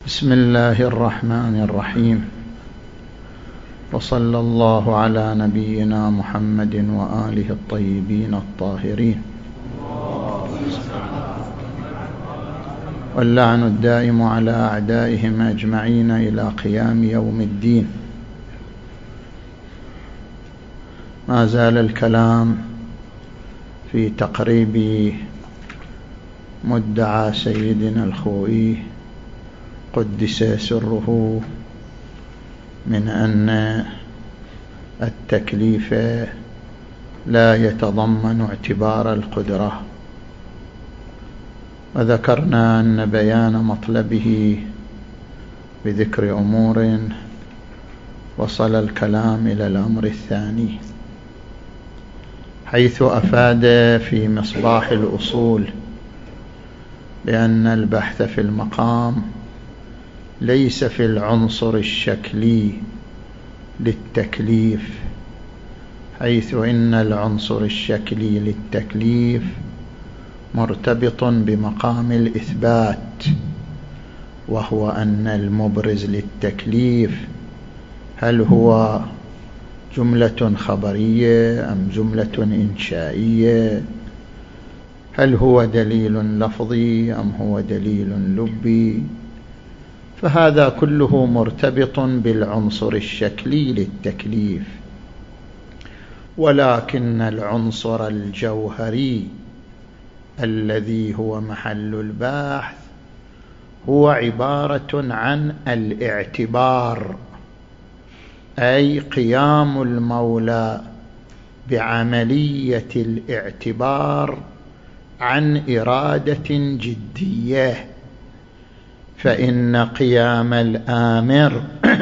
بسم الله الرحمن الرحيم، وصلى الله على نبينا محمد وآله الطيبين الطاهرين، واللعن الدائم على أعدائهم أجمعين إلى قيام يوم الدين. ما زال الكلام في تقريب مدعى سيدنا الخوئي قدس سره من أن التكليف لا يتضمن اعتبار القدرة، وذكرنا أن بيان مطلبه بذكر أمور وصل الكلام إلى الأمر الثاني، حيث أفاد في مصباح الأصول بأن البحث في المقام ليس في العنصر الشكلي للتكليف، حيث إن العنصر الشكلي للتكليف مرتبط بمقام الإثبات، وهو أن المبرز للتكليف هل هو جملة خبرية أم جملة إنشائية، هل هو دليل لفظي أم هو دليل لبي، فهذا كله مرتبط بالعنصر الشكلي للتكليف. ولكن العنصر الجوهري الذي هو محل البحث هو عبارة عن الاعتبار، أي قيام المولى بعملية الاعتبار عن إرادة جدية، فإن قيام الآمر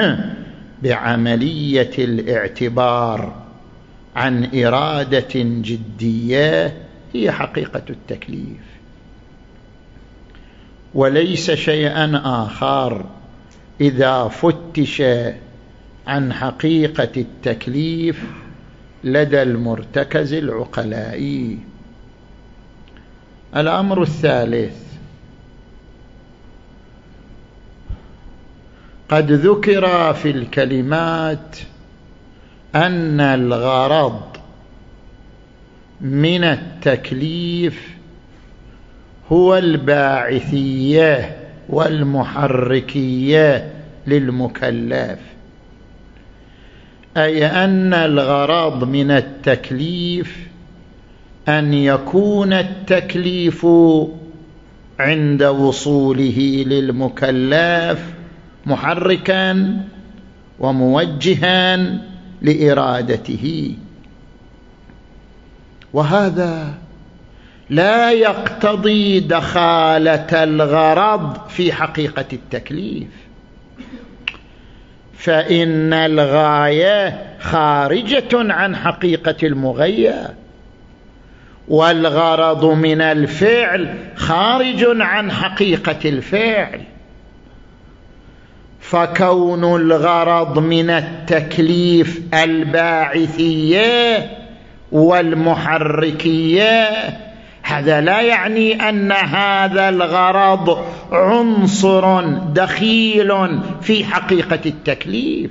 بعملية الاعتبار عن إرادة جدية هي حقيقة التكليف، وليس شيئا آخر. إذا فتش عن حقيقة التكليف لدى المرتكز العقلائي. الأمر الثالث، قد ذكر في الكلمات أن الغرض من التكليف هو الباعثية والمحركية للمكلف، أي أن الغرض من التكليف أن يكون التكليف عند وصوله للمكلف محركا وموجها لإرادته، وهذا لا يقتضي دخالة الغرض في حقيقة التكليف، فإن الغاية خارجة عن حقيقة المغية، والغرض من الفعل خارج عن حقيقة الفعل، فكون الغرض من التكليف الباعثية والمحركية هذا لا يعني أن هذا الغرض عنصر دخيل في حقيقة التكليف،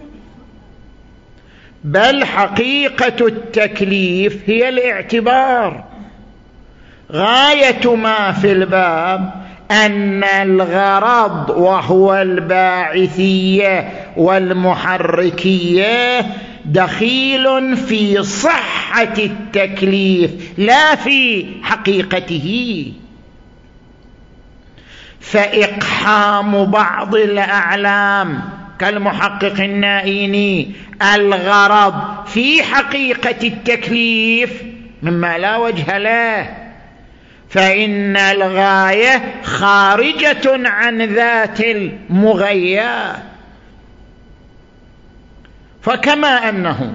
بل حقيقة التكليف هي الاعتبار. غاية ما في الباب أن الغرض وهو الباعثية والمحركية دخيل في صحة التكليف لا في حقيقته، فإقحام بعض الأعلام كالمحقق النائيني الغرض في حقيقة التكليف مما لا وجه له، فإن الغاية خارجة عن ذات المغية. فكما أنه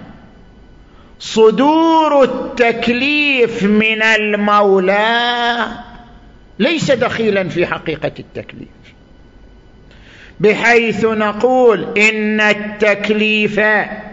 صدور التكليف من المولى ليس دخيلا في حقيقة التكليف، بحيث نقول إن التكليف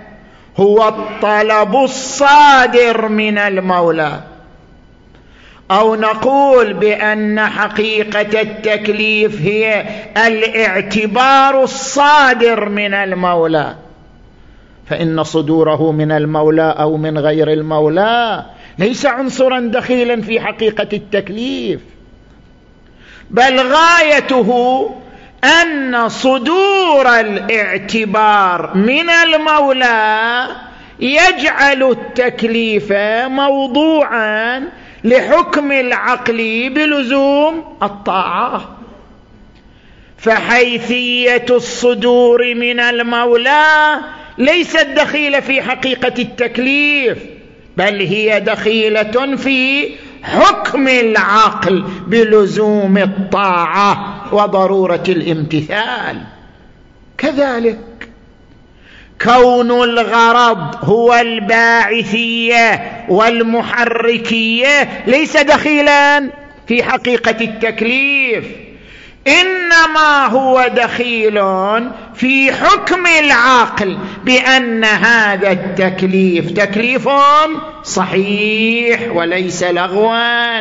هو الطلب الصادر من المولى أو نقول بأن حقيقة التكليف هي الاعتبار الصادر من المولى، فإن صدوره من المولى أو من غير المولى ليس عنصرا دخيلا في حقيقة التكليف، بل غايته أن صدور الاعتبار من المولى يجعل التكليف موضوعا لحكم العقل بلزوم الطاعة. فحيثية الصدور من المولى ليست دخيلة في حقيقة التكليف، بل هي دخيلة في حكم العقل بلزوم الطاعة وضرورة الامتثال. كذلك كون الغرض هو الباعثية والمحركية ليس دخيلا في حقيقة التكليف، إنما هو دخيل في حكم العقل بأن هذا التكليف تكليف صحيح وليس لغوا.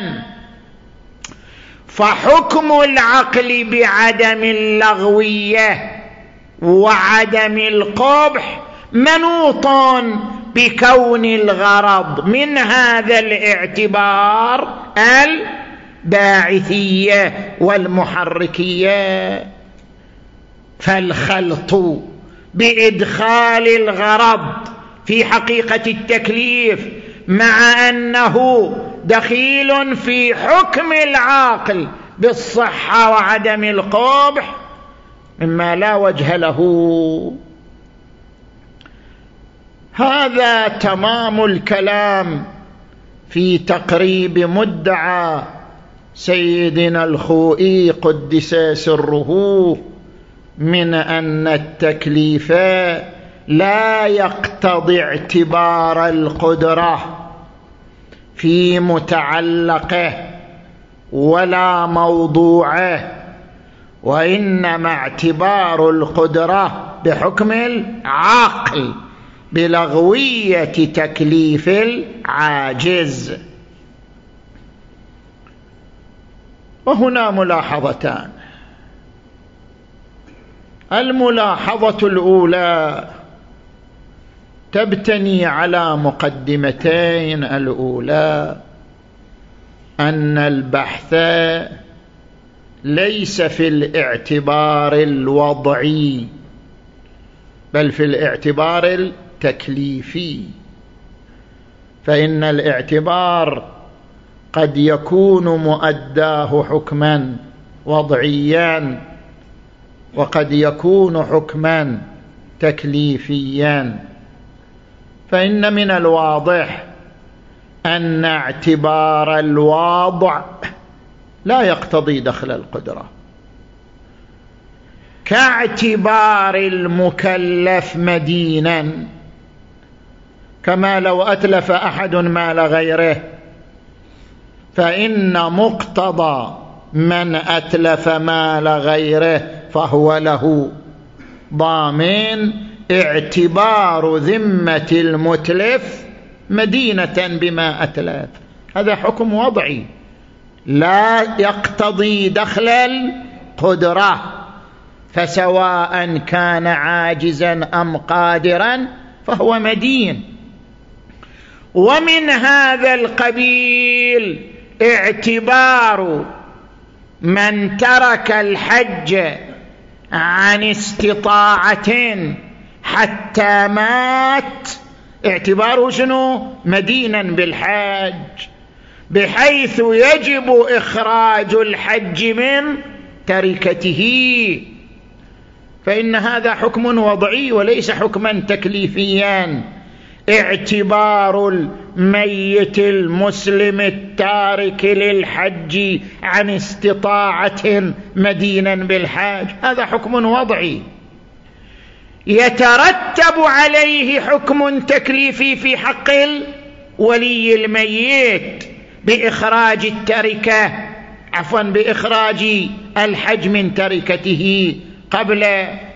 فحكم العقل بعدم اللغوية وعدم القبح منوط بكون الغرض من هذا الاعتبار الباعثية والمحركية. فالخلط بإدخال الغرض في حقيقة التكليف مع أنه دخيل في حكم العاقل بالصحة وعدم القبح مما لا وجه له. هذا تمام الكلام في تقريب مدعى سيدنا الخوئي قدس سره من أن التكليف لا يقتضي اعتبار القدرة في متعلقه ولا موضوعه، وإنما اعتبار القدرة بحكم العقل بلغوية تكليف العاجز. وهنا ملاحظتان. الملاحظة الأولى تبتني على مقدمتين. الأولى أن البحث ليس في الاعتبار الوضعي بل في الاعتبار التكليفي، فإن الاعتبار قد يكون مؤداه حكما وضعيا وقد يكون حكما تكليفيا. فإن من الواضح أن اعتبار الواضع لا يقتضي دخل القدرة، كاعتبار المكلف مدينا، كما لو أتلف أحد مال غيره فإن مقتضى من أتلف مال غيره فهو له ضامن اعتبار ذمة المتلف مدينة بما أتلف. هذا حكم وضعي لا يقتضي دخل القدرة، فسواء كان عاجزا أم قادرا فهو مدين. ومن هذا القبيل اعتبار من ترك الحج عن استطاعة حتى مات، اعتباره شنو؟ مدينا بالحج، بحيث يجب إخراج الحج من تركته، فإن هذا حكم وضعي وليس حكما تكليفيا. اعتبار الميت المسلم التارك للحج عن استطاعة مدينا بالحج هذا حكم وضعي يترتب عليه حكم تكليفي في حق ولي الميت بإخراج التركة بإخراج الحج من تركته قبل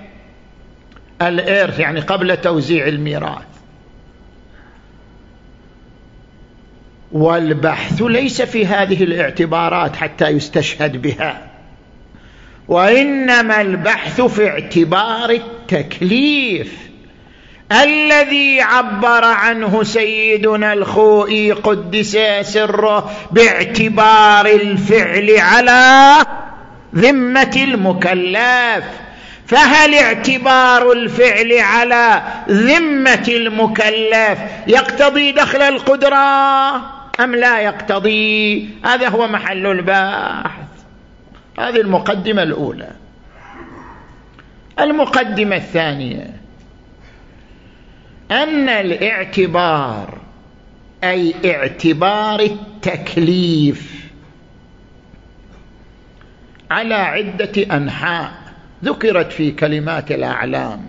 الإرث، يعني قبل توزيع الميراث. والبحث ليس في هذه الاعتبارات حتى يستشهد بها، وإنما البحث في اعتبار التكليف الذي عبر عنه سيدنا الخوئي قدس سره باعتبار الفعل على ذمة المكلف. فهل اعتبار الفعل على ذمة المكلف يقتضي دخل القدرة أم لا يقتضي؟ هذا هو محل البحث. هذه المقدمة الأولى. المقدمة الثانية أن الاعتبار أي اعتبار التكليف على عدة أنحاء ذكرت في كلمات الأعلام.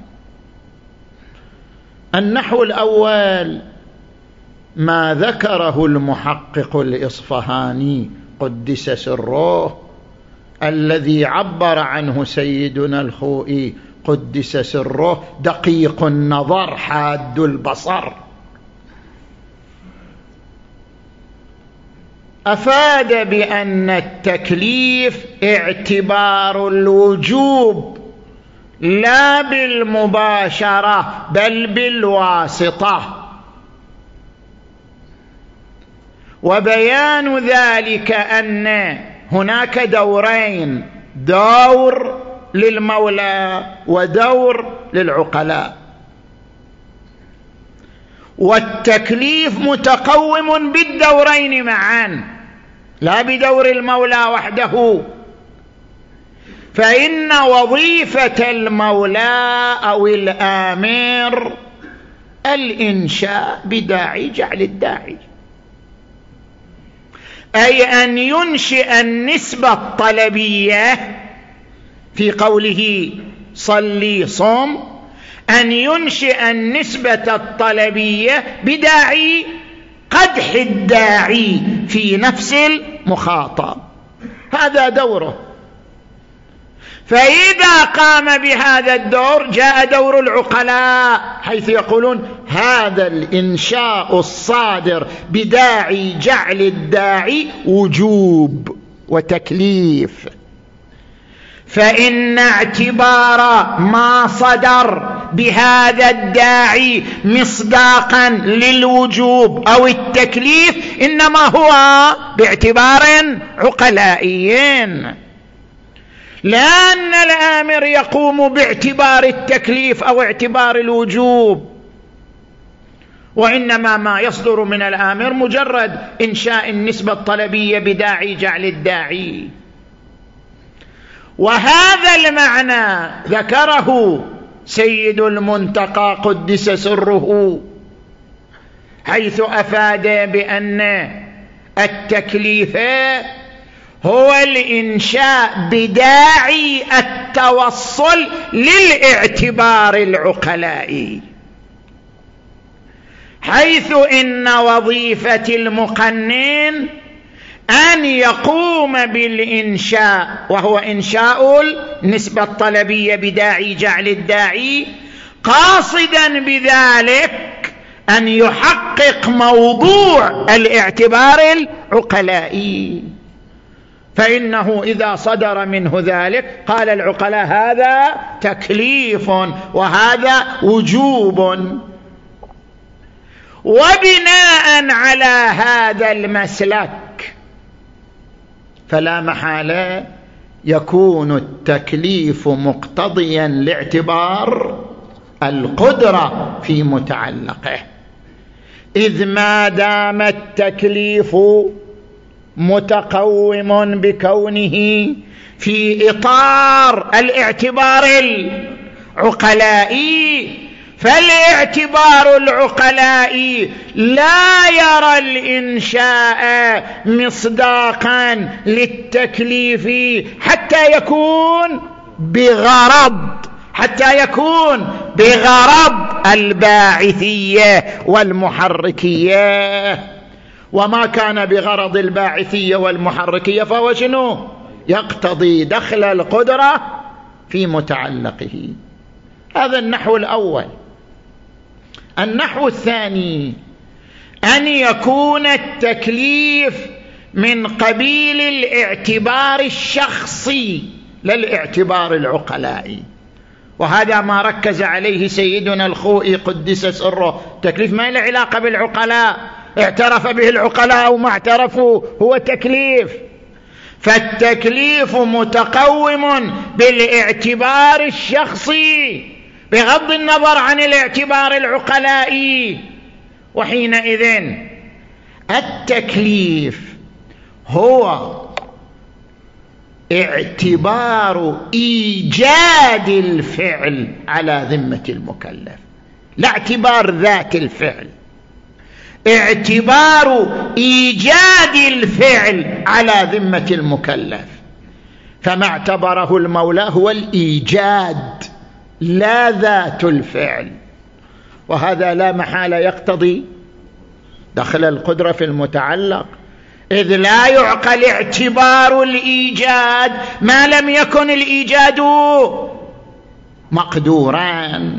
النحو الأول ما ذكره المحقق الإصفهاني قدس سره الذي عبر عنه سيدنا الخوئي قدس سره دقيق النظر حاد البصر. أفاد بأن التكليف اعتبار الوجوب لا بالمباشرة بل بالواسطة، وبيان ذلك أن هناك دورين: دور للمولى ودور للعقلاء، والتكليف متقوم بالدورين معا لا بدور المولى وحده. فإن وظيفة المولى أو الآمر الإنشاء بداعي جعل الداعي، أي أن ينشئ النسبة الطلبية في قوله صلي صم، أن ينشئ النسبة الطلبية بداعي قدح الداعي في نفس المخاطب، هذا دوره. فإذا قام بهذا الدور جاء دور العقلاء، حيث يقولون هذا الإنشاء الصادر بداعي جعل الداعي وجوب وتكليف. فإن اعتبار ما صدر بهذا الداعي مصداقا للوجوب أو التكليف إنما هو باعتبار عقلائي، لا أن الآمر يقوم باعتبار التكليف أو اعتبار الوجوب، وإنما ما يصدر من الآمر مجرد إنشاء النسبة الطلبية بداعي جعل الداعي. وهذا المعنى ذكره سيد المنتقى قدس سره، حيث أفاد بأن التكليف هو الإنشاء بداعي التوصل للاعتبار العقلائي، حيث إن وظيفة المقنن أن يقوم بالإنشاء، وهو إنشاء النسبة الطلبية بداعي جعل الداعي، قاصدا بذلك أن يحقق موضوع الاعتبار العقلائي. فإنه إذا صدر منه ذلك قال العقلاء هذا تكليف وهذا وجوب. وبناء على هذا المسلك فلا محالة يكون التكليف مقتضيا لاعتبار القدرة في متعلقه، إذ ما دام التكليف متقوم بكونه في إطار الاعتبار العقلائي، فالاعتبار العقلائي لا يرى الإنشاء مصداقا للتكليف حتى يكون بغرض الباعثية والمحركية. وما كان بغرض الباعثية والمحركية فهو شنو؟ يقتضي دخل القدرة في متعلقه. هذا النحو الأول. النحو الثاني أن يكون التكليف من قبيل الاعتبار الشخصي لا الاعتبار العقلائي، وهذا ما ركز عليه سيدنا الخوئي قدس سره. التكليف ما له علاقة بالعقلاء، اعترف به العقلاء أو ما اعترفوا، هو تكليف. فالتكليف متقوم بالاعتبار الشخصي بغض النظر عن الاعتبار العقلائي. وحينئذ التكليف هو اعتبار إيجاد الفعل على ذمة المكلف، لا اعتبار ذات الفعل، اعتبار إيجاد الفعل على ذمة المكلف. فما اعتبره المولى هو الإيجاد لا ذات الفعل، وهذا لا محالة يقتضي دخل القدرة في المتعلق، إذ لا يعقل اعتبار الإيجاد ما لم يكن الإيجاد مقدورا.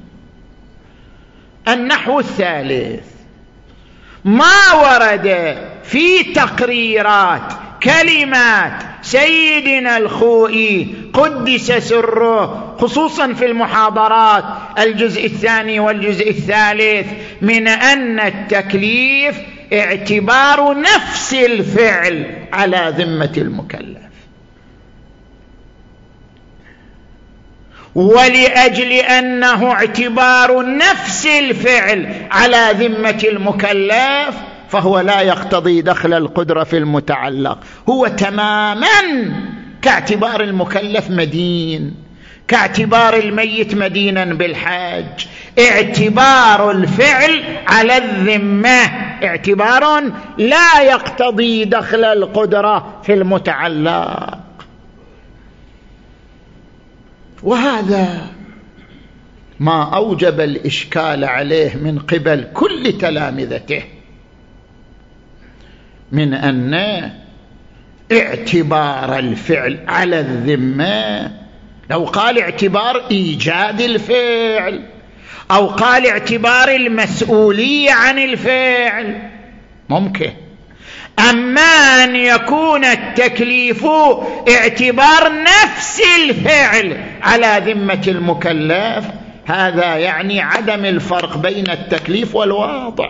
النحو الثالث ما ورد في تقريرات كلمات سيدنا الخوئي قدس سره خصوصا في المحاضرات الجزء الثاني والجزء الثالث من أن التكليف اعتبار نفس الفعل على ذمة المكلف، ولأجل أنه اعتبار نفس الفعل على ذمة المكلف فهو لا يقتضي دخل القدرة في المتعلق، هو تماما كاعتبار المكلف مدين، كاعتبار الميت مدينا بالحج. اعتبار الفعل على الذمة اعتبار لا يقتضي دخل القدرة في المتعلق. وهذا ما أوجب الإشكال عليه من قبل كل تلامذته، من أن اعتبار الفعل على الذمة لو قال اعتبار إيجاد الفعل أو قال اعتبار المسؤولية عن الفعل ممكن، أما أن يكون التكليف اعتبار نفس الفعل على ذمة المكلف هذا يعني عدم الفرق بين التكليف والواضع.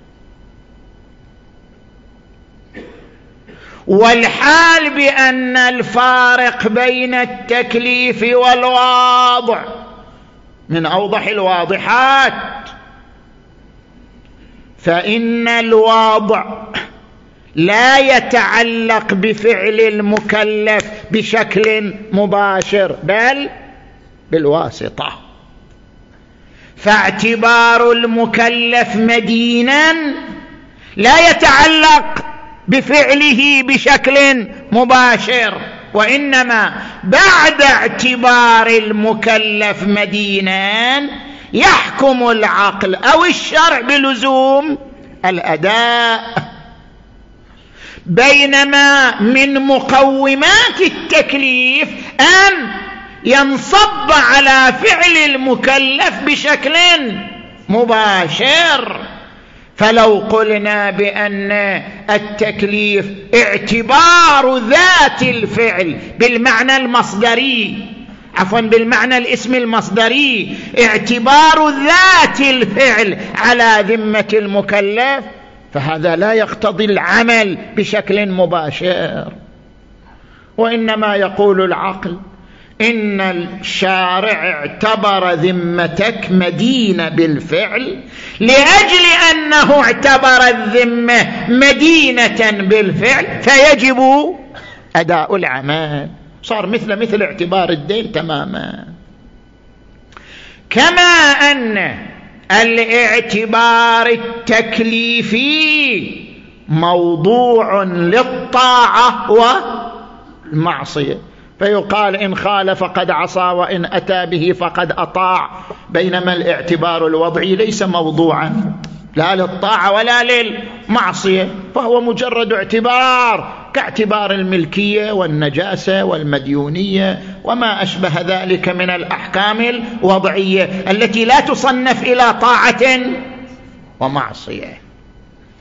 والحال بأن الفارق بين التكليف والواضع من أوضح الواضحات، فإن الواضع لا يتعلق بفعل المكلف بشكل مباشر بل بالواسطة، فاعتبار المكلف مدينا لا يتعلق بفعله بشكل مباشر، وإنما بعد اعتبار المكلف مدينا يحكم العقل أو الشرع بلزوم الأداء. بينما من مقومات التكليف أن ينصب على فعل المكلف بشكل مباشر. فلو قلنا بأن التكليف اعتبار ذات الفعل بالمعنى المصدري، عفوا بالمعنى الاسم المصدري، اعتبار ذات الفعل على ذمة المكلف، فهذا لا يقتضي العمل بشكل مباشر، وإنما يقول العقل إن الشارع اعتبر ذمتك مدينة بالفعل لأجل أنه اعتبر الذمة مدينة بالفعل فيجب أداء العمل، صار مثل اعتبار الدين تماما. كما أن الاعتبار التكليفي موضوع للطاعة والمعصية، فيقال إن خالف فقد عصى وإن أتى به فقد أطاع، بينما الاعتبار الوضعي ليس موضوعا لا للطاعة ولا للمعصية، فهو مجرد اعتبار كاعتبار الملكية والنجاسة والمديونية وما أشبه ذلك من الأحكام الوضعية التي لا تصنف إلى طاعة ومعصية.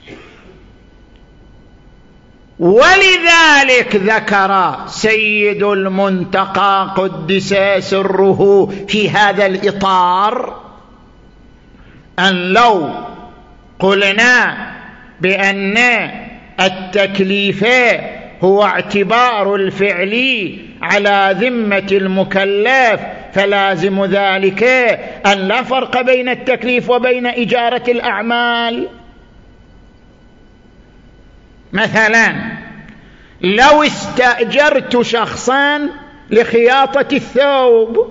ولذلك ذكر سيد المنتقى قدس سره في هذا الإطار أن لو قلنا بأن التكليف هو اعتبار الفعل على ذمة المكلف، فلازم ذلك أن لا فرق بين التكليف وبين إجارة الأعمال. مثلا لو استأجرت شخصا لخياطة الثوب،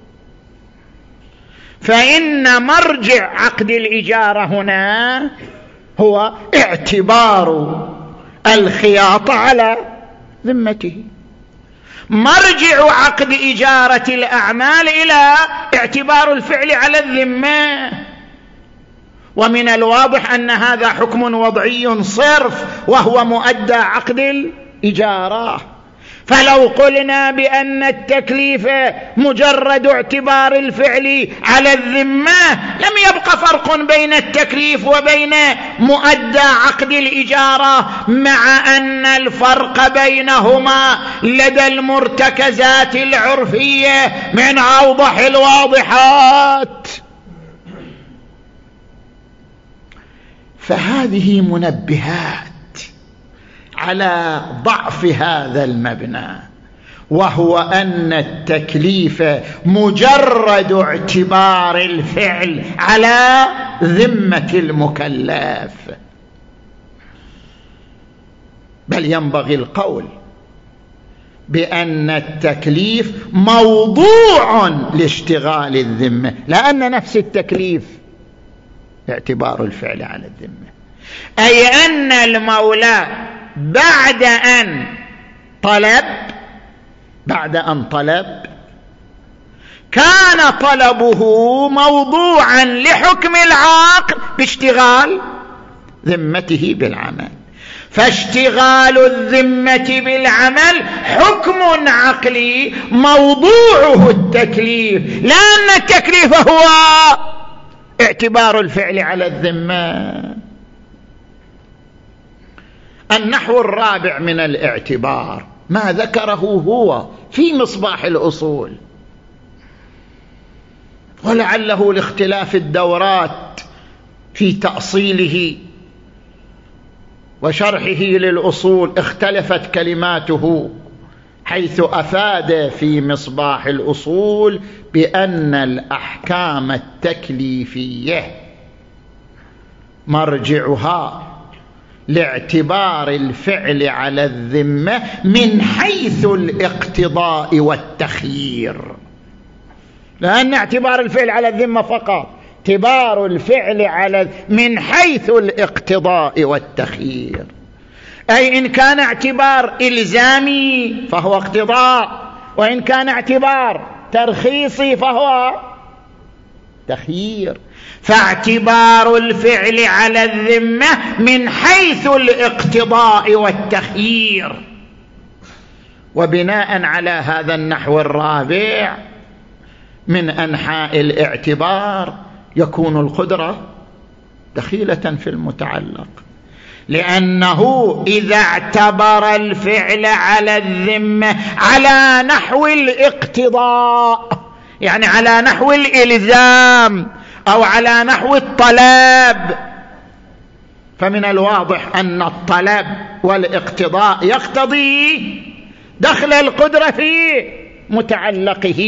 فإن مرجع عقد الإجارة هنا هو اعتبار الخياطة على ذمته، مرجع عقد إجارة الأعمال إلى اعتبار الفعل على الذمة. ومن الواضح أن هذا حكم وضعي صرف وهو مؤدى عقد الإجارة. فلو قلنا بأن التكليف مجرد اعتبار الفعل على الذمة لم يبق فرق بين التكليف وبين مؤدى عقد الإجارة، مع أن الفرق بينهما لدى المرتكزات العرفية من أوضح الواضحات. فهذه منبهات على ضعف هذا المبنى، وهو أن التكليف مجرد اعتبار الفعل على ذمة المكلف، بل ينبغي القول بأن التكليف موضوع لاشتغال الذمة، لأن نفس التكليف اعتبار الفعل على الذمة، أي أن المولى بعد أن طلب كان طلبه موضوعا لحكم العاقل باشتغال ذمته بالعمل، فاشتغال الذمة بالعمل حكم عقلي موضوعه التكليف، لأن التكليف هو اعتبار الفعل على الذمة. النحو الرابع من الاعتبار ما ذكره هو في مصباح الأصول، ولعله لاختلاف الدورات في تأصيله وشرحه للأصول اختلفت كلماته، حيث أفاد في مصباح الأصول بأن الأحكام التكليفية مرجعها لاعتبار الفعل على الذمة من حيث الاقتضاء والتخيير، لأن اعتبار الفعل على الذمة فقط اعتبار الفعل على من حيث الاقتضاء والتخيير، أي إن كان اعتبار إلزامي فهو اقتضاء، وإن كان اعتبار ترخيصي فهو تخيير. فاعتبار الفعل على الذمة من حيث الاقتضاء والتخيير. وبناء على هذا النحو الرابع من أنحاء الاعتبار يكون القدرة دخيلة في المتعلق، لأنه إذا اعتبر الفعل على الذمة على نحو الاقتضاء، يعني على نحو الإلزام أو على نحو الطلب، فمن الواضح أن الطلب والاقتضاء يقتضي دخل القدرة في متعلقه.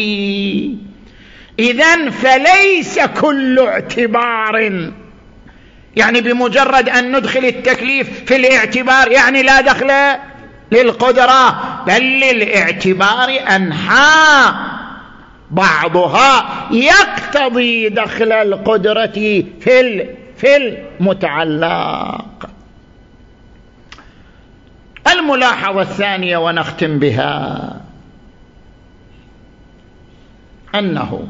إذن فليس كل اعتبار يعني بمجرد أن ندخل التكليف في الاعتبار يعني لا دخل للقدرة، بل للاعتبار أنحاء بعضها يقتضي دخل القدرة في المتعلق. الملاحظة الثانية ونختم بها أنه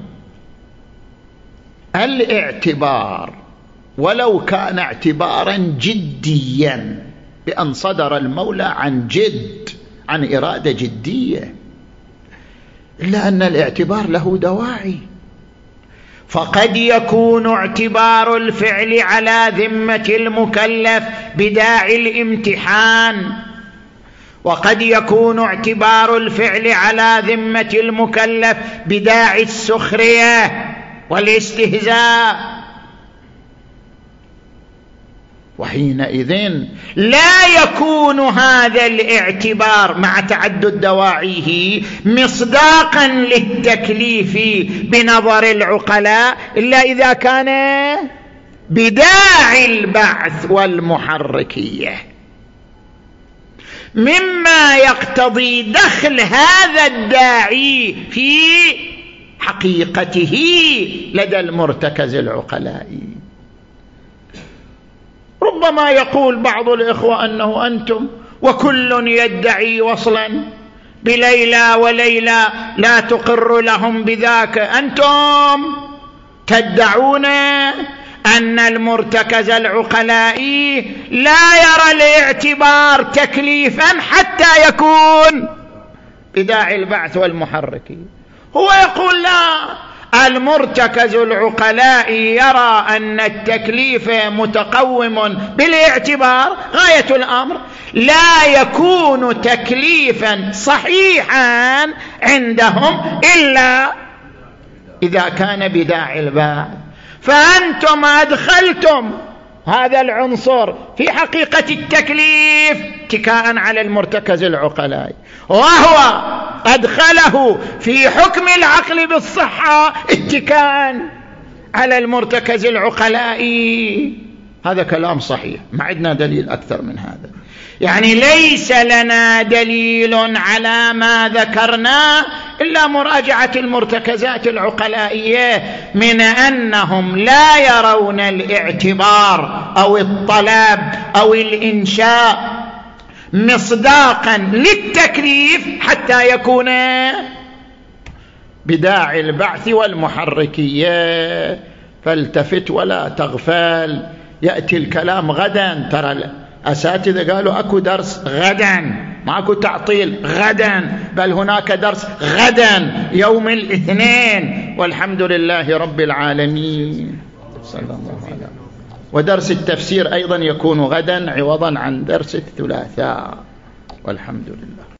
الاعتبار ولو كان اعتبارا جديا بأن صدر المولى عن جد عن إرادة جدية، إلا أن الاعتبار له دواعي، فقد يكون اعتبار الفعل على ذمة المكلف بداعي الامتحان وقد يكون اعتبار الفعل على ذمة المكلف بداعي السخرية والاستهزاء، وحينئذ لا يكون هذا الاعتبار مع تعدد دواعيه مصداقا للتكليف بنظر العقلاء إلا إذا كان بداعي البعث والمحركية، مما يقتضي دخل هذا الداعي في حقيقته لدى المرتكز العقلائي. ربما يقول بعض الإخوة أنه أنتم وكل يدعي وصلا بليلى وليلى لا تقر لهم بذاك، أنتم تدعون أن المرتكز العقلائي لا يرى الاعتبار تكليفا حتى يكون بداعي البعث والمحرك. هو يقول لا، المرتكز العقلائي يرى أن التكليف متقوم بالاعتبار، غاية الأمر لا يكون تكليفا صحيحا عندهم إلا إذا كان بداعي البعث. فأنتم أدخلتم هذا العنصر في حقيقة التكليف اتكاء على المرتكز العقلائي، وهو أدخله في حكم العقل بالصحة اتكاء على المرتكز العقلائي. هذا كلام صحيح، ما عندنا دليل أكثر من هذا. يعني ليس لنا دليل على ما ذكرنا إلا مراجعة المرتكزات العقلائية من أنهم لا يرون الاعتبار أو الطلب أو الإنشاء مصداقا للتكليف حتى يكون بداعي البعث والمحركية. فالتفت ولا تغفل، يأتي الكلام غدا. ترى الأساتذة قالوا أكو درس غدا، ما أكو تعطيل غدا، بل هناك درس غدا يوم الاثنين، والحمد لله رب العالمين. صلى الله عليه وسلم. ودرس التفسير أيضا يكون غدا عوضا عن درس الثلاثاء، والحمد لله.